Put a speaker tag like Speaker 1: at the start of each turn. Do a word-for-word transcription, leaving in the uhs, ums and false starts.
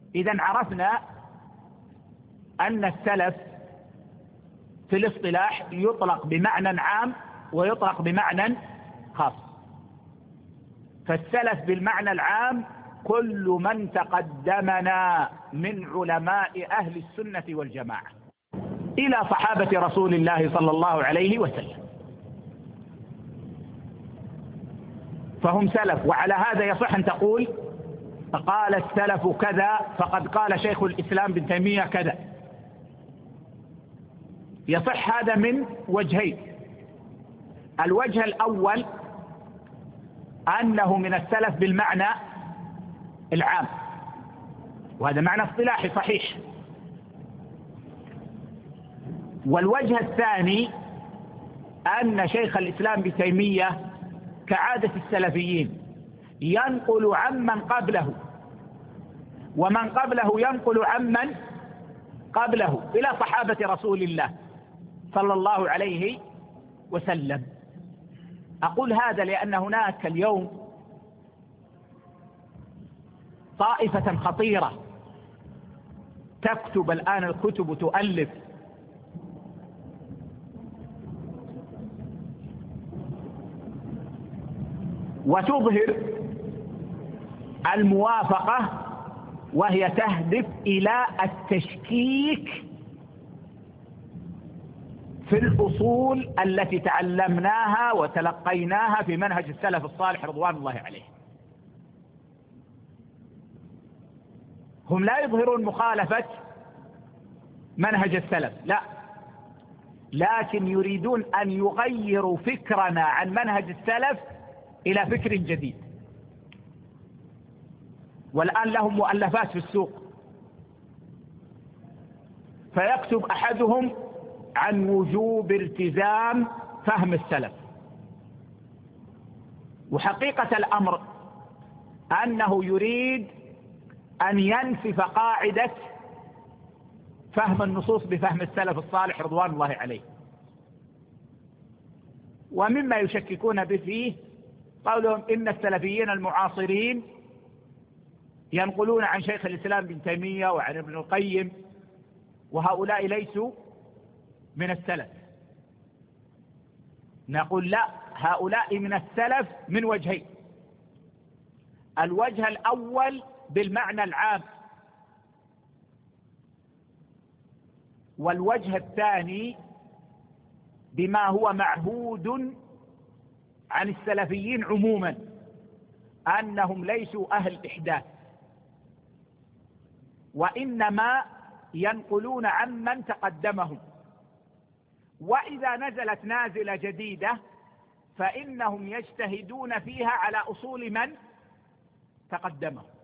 Speaker 1: إذن عرفنا أن السلف في الاصطلاح يطلق بمعنى عام ويطلق بمعنى خاص. فالسلف بالمعنى العام كل من تقدمنا من علماء أهل السنة والجماعة إلى صحابة رسول الله صلى الله عليه وسلم، فهم سلف. وعلى هذا يصح أن تقول قال السلف كذا فقد قال شيخ الإسلام ابن تيمية كذا. يصح هذا من وجهين. الوجه الأول أنه من السلف بالمعنى العام، وهذا معنى اصطلاحي صحيح. والوجه الثاني أن شيخ الإسلام ابن تيمية كعادة السلفيين ينقل عمن قبله، ومن قبله ينقل عمن قبله إلى صحابة رسول الله صلى الله عليه وسلم. أقول هذا لأن هناك اليوم طائفة خطيرة تكتب الآن الكتب تؤلف وتظهر الموافقة، وهي تهدف إلى التشكيك في الأصول التي تعلمناها وتلقيناها في منهج السلف الصالح رضوان الله عليه. هم لا يظهرون مخالفة منهج السلف، لا، لكن يريدون أن يغيروا فكرنا عن منهج السلف إلى فكر جديد. والآن لهم مؤلفات في السوق، فيكتب أحدهم عن وجوب التزام فهم السلف، وحقيقة الأمر أنه يريد أن ينسف قاعدة فهم النصوص بفهم السلف الصالح رضوان الله عليه. ومما يشككون به فيه قولهم إن السلفيين المعاصرين ينقلون عن شيخ الإسلام ابن تيمية وعن ابن القيم، وهؤلاء ليسوا من السلف. نقول لا، هؤلاء من السلف من وجهين. الوجه الأول بالمعنى العام، والوجه الثاني بما هو معهود عن السلفيين عموما، أنهم ليسوا أهل إحداث، وإنما ينقلون عمن تقدمهم. وإذا نزلت نازلة جديدة فإنهم يجتهدون فيها على أصول من تقدمهم.